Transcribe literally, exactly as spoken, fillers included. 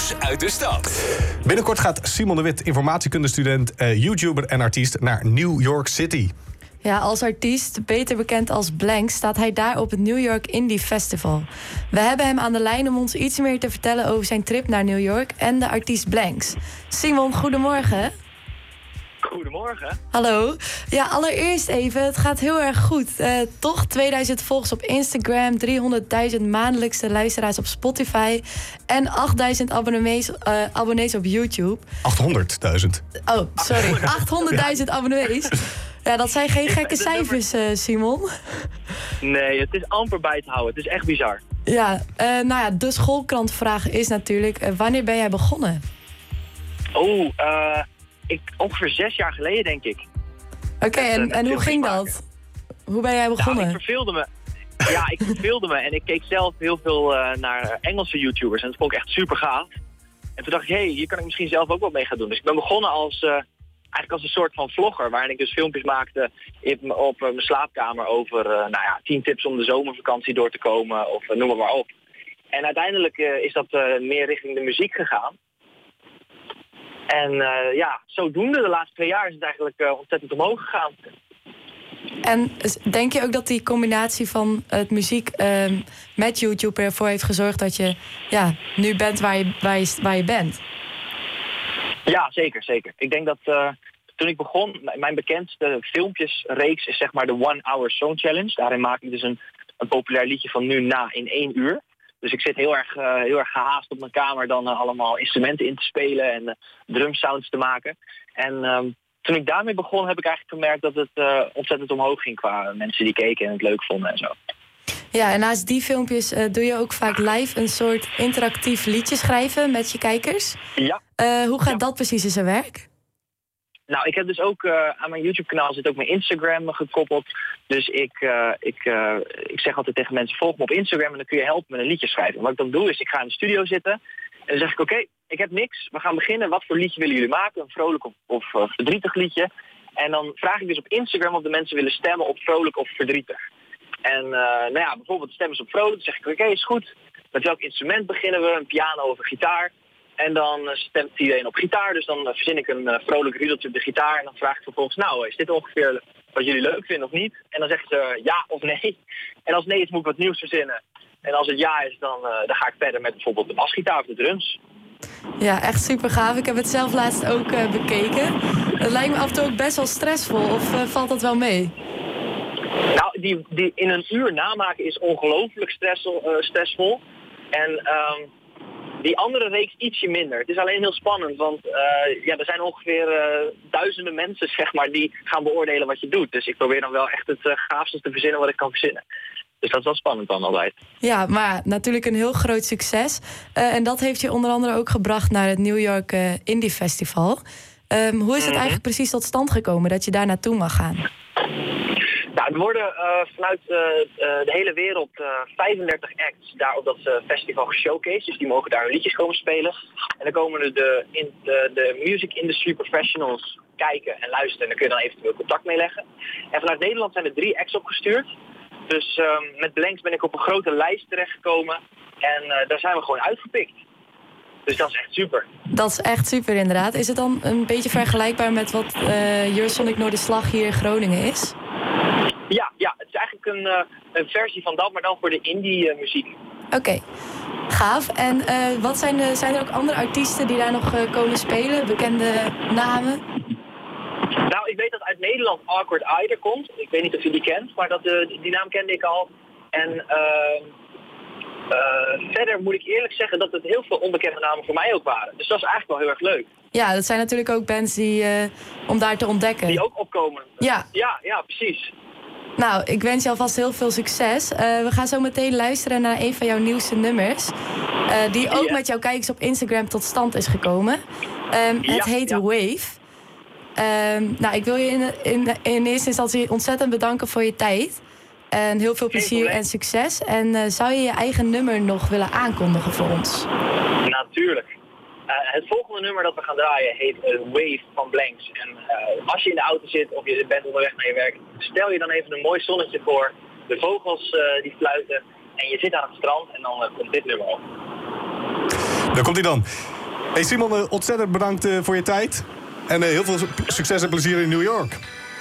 Nieuws uit de stad. Binnenkort gaat Simon de Wit, informatiekundestudent, uh, YouTuber en artiest, naar New York City. Ja, als artiest, beter bekend als Blanks, staat hij daar op het New York Indie Festival. We hebben hem aan de lijn om ons iets meer te vertellen over zijn trip naar New York en de artiest Blanks. Simon, goedemorgen. Goedemorgen. Hallo. Ja, allereerst even, het gaat heel erg goed. Uh, toch tweeduizend volgers op Instagram, driehonderdduizend maandelijkse luisteraars op Spotify en achtduizend abonnees, uh, abonnees op YouTube. achthonderdduizend. Oh, sorry. achthonderdduizend abonnees. Ja, dat zijn geen gekke cijfers, uh, Simon. Nee, het is amper bij te houden. Het is echt bizar. Ja, uh, nou ja, de schoolkrantvraag is natuurlijk, uh, wanneer ben jij begonnen? Oh, uh, ik, ongeveer zes jaar geleden, denk ik. Oké, okay, en, en hoe ging dat? Hoe ben jij begonnen? Nou, ik verveelde me. Ja, ik verveelde me. En ik keek zelf heel veel uh, naar Engelse YouTubers. En dat vond ik echt super gaaf. En toen dacht ik, hé, hey, hier kan ik misschien zelf ook wat mee gaan doen. Dus ik ben begonnen als... Uh, eigenlijk als een soort van vlogger, waarin ik dus filmpjes maakte in, op uh, mijn slaapkamer over uh, nou ja, tien tips om de zomervakantie door te komen, of uh, noem maar, maar op. En uiteindelijk uh, is dat uh, meer richting de muziek gegaan. En uh, ja, zodoende de laatste twee jaar is het eigenlijk uh, ontzettend omhoog gegaan. En denk je ook dat die combinatie van het muziek uh, met YouTube ervoor heeft gezorgd dat je ja, nu bent waar je, waar je, waar je bent? Ja, zeker, zeker. Ik denk dat uh, toen ik begon, mijn bekendste filmpjesreeks is zeg maar de One Hour Song Challenge. Daarin maak ik dus een, een populair liedje van nu na in één uur. Dus ik zit heel erg, uh, heel erg gehaast op mijn kamer dan uh, allemaal instrumenten in te spelen en uh, drumsounds te maken. En um, toen ik daarmee begon heb ik eigenlijk gemerkt dat het uh, ontzettend omhoog ging qua mensen die keken en het leuk vonden en zo. Ja, en naast die filmpjes uh, doe je ook vaak live een soort interactief liedje schrijven met je kijkers. Ja. Uh, hoe gaat ja. dat precies in zijn werk? Nou, ik heb dus ook uh, aan mijn YouTube-kanaal zit ook mijn Instagram gekoppeld. Dus ik, uh, ik, uh, ik zeg altijd tegen mensen, volg me op Instagram en dan kun je helpen met een liedje schrijven. Wat ik dan doe is, ik ga in de studio zitten en dan zeg ik, oké, okay, ik heb niks. We gaan beginnen. Wat voor liedje willen jullie maken? Een vrolijk of, of uh, verdrietig liedje. En dan vraag ik dus op Instagram of de mensen willen stemmen op vrolijk of verdrietig. En uh, nou ja, bijvoorbeeld stemmen ze op vrolijk. Dan zeg ik, oké, okay, is goed. Met welk instrument beginnen we? Een piano of een gitaar? En dan uh, stemt iedereen op gitaar. Dus dan uh, verzin ik een uh, vrolijk riedeltje op de gitaar. En dan vraag ik vervolgens, nou, is dit ongeveer wat jullie leuk vinden of niet? En dan zeggen ze uh, ja of nee. En als nee is, moet ik wat nieuws verzinnen. En als het ja is, dan, uh, dan ga ik verder met bijvoorbeeld de basgitaar of de drums. Ja, echt super gaaf. Ik heb het zelf laatst ook uh, bekeken. Het lijkt me af en toe ook best wel stressvol. Of uh, valt dat wel mee? Nou, die, die in een uur namaken is ongelooflijk stressvol. Uh, stressvol. En um, die andere reeks ietsje minder. Het is alleen heel spannend, want uh, ja, er zijn ongeveer uh, duizenden mensen zeg maar, die gaan beoordelen wat je doet. Dus ik probeer dan wel echt het uh, gaafste te verzinnen wat ik kan verzinnen. Dus dat is wel spannend dan altijd. Ja, maar natuurlijk een heel groot succes. Uh, en dat heeft je onder andere ook gebracht naar het New York uh, Indie Festival. Um, hoe is het eigenlijk precies tot stand gekomen dat je daar naartoe mag gaan? Nou, er worden uh, vanuit uh, uh, de hele wereld uh, vijfendertig acts daar op dat uh, festival geshowcased. Dus die mogen daar hun liedjes komen spelen. En dan komen er de, in, de, de music industry professionals kijken en luisteren. En dan kun je dan eventueel contact mee leggen. En vanuit Nederland zijn er drie acts opgestuurd. Dus um, met Blanks ben ik op een grote lijst terechtgekomen. En uh, daar zijn we gewoon uitgepikt. Dus dat is echt super. Dat is echt super inderdaad. Is het dan een beetje vergelijkbaar met wat uh, Eurosonic Noorderslag hier in Groningen is? Ja, ja, het is eigenlijk een, uh, een versie van dat, maar dan voor de indie uh, muziek. Oké, okay. Gaaf. En uh, wat zijn, de, zijn er ook andere artiesten die daar nog uh, komen spelen? Bekende namen? Nou, ik weet dat uit Nederland Awkward Eye er komt. Ik weet niet of je die kent, maar dat, uh, die naam kende ik al. En uh, uh, verder moet ik eerlijk zeggen dat het heel veel onbekende namen voor mij ook waren. Dus dat is eigenlijk wel heel erg leuk. Ja, dat zijn natuurlijk ook bands die, uh, om daar te ontdekken. Die ook opkomen. Ja. Ja, ja, precies. Nou, ik wens je alvast heel veel succes. Uh, we gaan zo meteen luisteren naar een van jouw nieuwste nummers. Uh, die ook yeah. met jouw kijkers op Instagram tot stand is gekomen. Um, ja, het heet ja. Wave. Um, nou, ik wil je in, in, in eerste instantie ontzettend bedanken voor je tijd. En heel veel plezier en succes. En uh, zou je je eigen nummer nog willen aankondigen voor ons? Natuurlijk. Uh, het volgende nummer dat we gaan draaien heet uh, Wave van Blanks. En uh, als je in de auto zit of je bent onderweg naar je werk, stel je dan even een mooi zonnetje voor. De vogels uh, die fluiten en je zit aan het strand en dan uh, komt dit nummer op. Daar komt hij dan. Hey Simon, uh, ontzettend bedankt uh, voor je tijd. En uh, heel veel succes en plezier in New York.